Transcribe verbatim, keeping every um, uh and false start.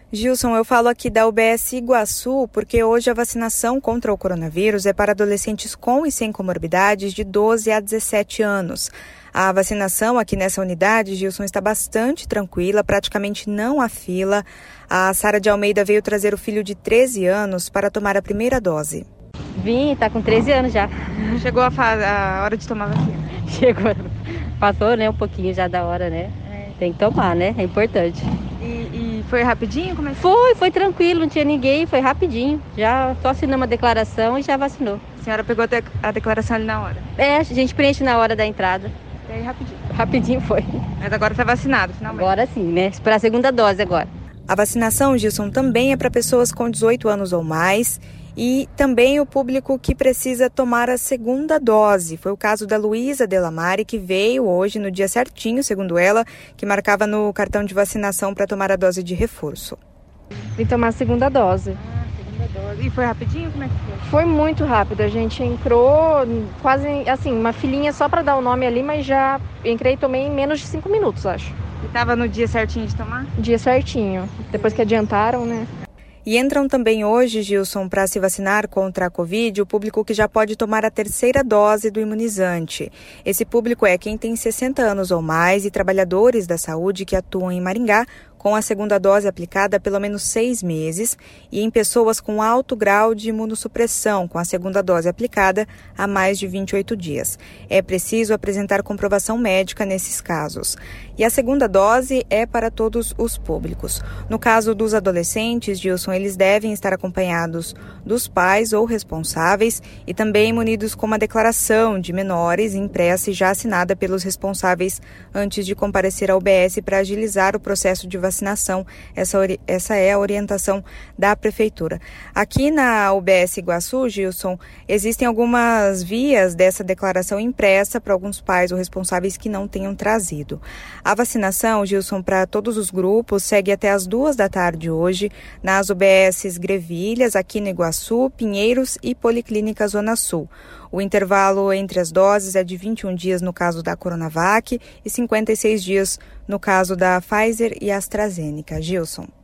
Gilson, eu falo aqui da U B S Iguaçu porque hoje a vacinação contra o coronavírus é para adolescentes com e sem comorbidades de doze a dezessete anos. A vacinação aqui nessa unidade, Gilson, está bastante tranquila, praticamente não há fila. A Sara de Almeida veio trazer o filho de treze anos para tomar a primeira dose. Vim, tá com treze anos já. Chegou a, a hora de tomar a vacina? Chegou, passou, né, um pouquinho já da hora, né? É. Tem que tomar, né? É importante. E, e foi rapidinho? Como é que foi? Foi tranquilo, não tinha ninguém, foi rapidinho. Já só assinamos a declaração e já vacinou. A senhora pegou a declaração ali na hora? É, a gente preenche na hora da entrada. E aí rapidinho? Rapidinho foi. Mas agora está vacinado, finalmente? Agora sim, né? Para a segunda dose agora. A vacinação, Gilson, também é para pessoas com dezoito anos ou mais e também o público que precisa tomar a segunda dose. Foi o caso da Luísa Delamare, que veio hoje no dia certinho, segundo ela, que marcava no cartão de vacinação para tomar a dose de reforço. Vim tomar a segunda dose. Ah, segunda dose. E foi rapidinho? Como é que foi? Foi muito rápido. A gente entrou quase, assim, uma filinha só para dar o nome ali, mas já entrei e tomei em menos de cinco minutos, acho. E estava no dia certinho de tomar? Dia certinho. Depois que adiantaram, né? E entram também hoje, Gilson, para se vacinar contra a Covid, o público que já pode tomar a terceira dose do imunizante. Esse público é quem tem sessenta anos ou mais e trabalhadores da saúde que atuam em Maringá com a segunda dose aplicada há pelo menos seis meses e em pessoas com alto grau de imunossupressão com a segunda dose aplicada há mais de vinte e oito dias. É preciso apresentar comprovação médica nesses casos. E a segunda dose é para todos os públicos. No caso dos adolescentes, Gilson, eles devem estar acompanhados dos pais ou responsáveis e também munidos com uma declaração de menores impressa e já assinada pelos responsáveis antes de comparecer ao U B S para agilizar o processo de vacinação. Vacinação. Essa, essa é a orientação da Prefeitura. Aqui na U B S Iguaçu, Gilson, existem algumas vias dessa declaração impressa para alguns pais ou responsáveis que não tenham trazido. A vacinação, Gilson, para todos os grupos segue até as duas da tarde hoje nas U B S Grevilhas, aqui no Iguaçu, Pinheiros e Policlínica Zona Sul. O intervalo entre as doses é de vinte e um dias no caso da Coronavac e cinquenta e seis dias no caso da Pfizer e AstraZeneca. Gilson.